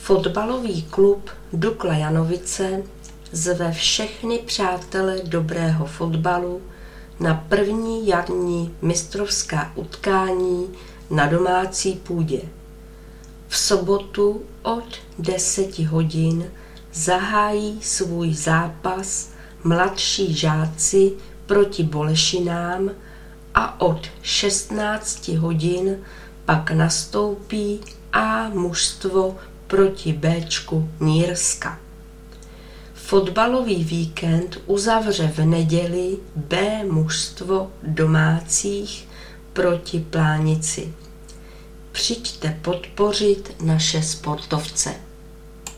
Fotbalový klub Dukla Janovice zve všechny přátele dobrého fotbalu na první jarní mistrovská utkání na domácí půdě. V sobotu od 10 hodin zahájí svůj zápas mladší žáci proti Bolešinám a od 16 hodin pak nastoupí A mužstvo proti Bčku Nýrska. Fotbalový víkend uzavře v neděli B mužstvo domácích proti Plánici. Přijďte podpořit naše sportovce.